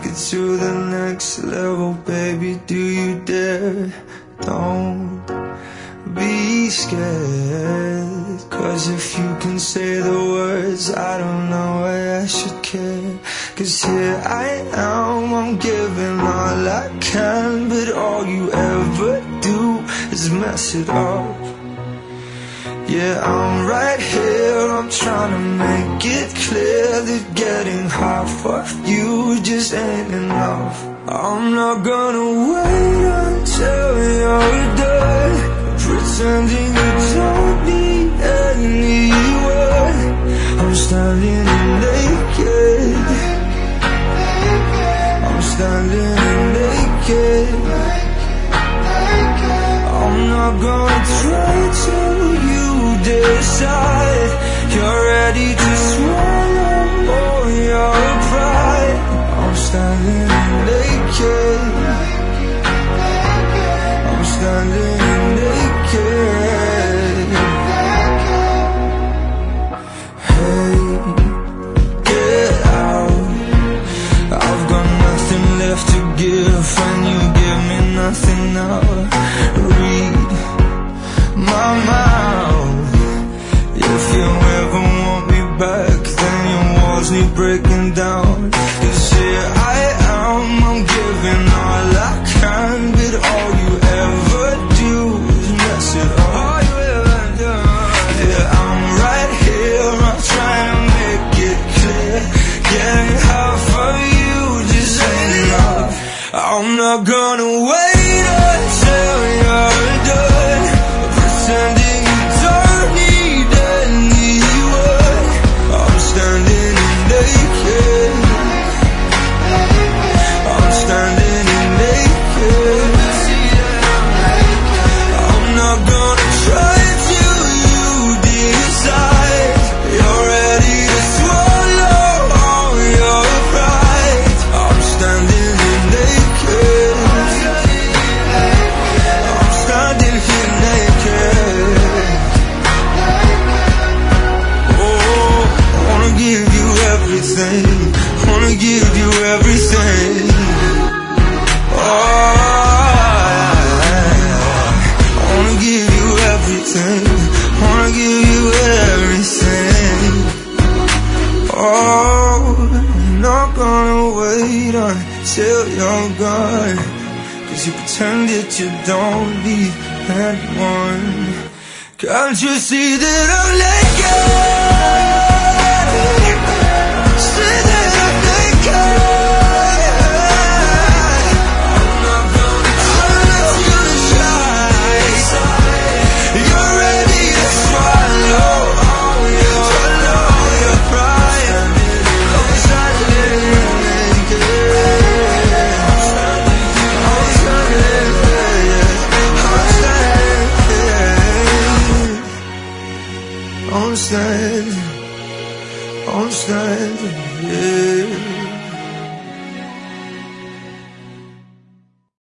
take it to the next level, baby, do you dare? Don't be scared, 'cause if you can say the words, I don't know why I should care. 'Cause here I am, I'm giving all I can, but all you ever do is mess it up. Yeah, I'm right here, I'm trying to make it clear that getting high for you just ain't enough. I'm not gonna wait until you're done pretending you don't need anyone. I'm standing naked, I'm standing naked. I'm not gonna try till you decide you're ready to swallow all your pride. I'm standing naked, I'm standing naked. Hey, get out, I've got nothing left to give when you give me nothing now. Read my mouth, if you ever want me back, then your walls need breaking down. 'Cause here I am, I'm giving all I can, but all you ever do is mess it up. All you ever do. Yeah, I'm right here, I'm trying to make it clear. Getting half of you just ain't enough. I'm not gonna wait until you're done pretending you don't need anyone. I'm standing naked, I'm standing naked. I'm not gonna try till you decide you're ready to swallow all your pride. I'm standing naked, I'm standing here naked. Oh, I wanna give you everything, wanna give you everything. Oh, I wanna give you everything, wanna give you everything. Oh, I'm not gonna wait until you're gone, 'cause you pretend that you don't need anyone. Can't you see that I'm naked? See that I'm naked. I'm not gonna let you decide you're ready to swallow all your pride. I'm standing naked, I'm standing naked, I'm standing, I'm standing, yeah.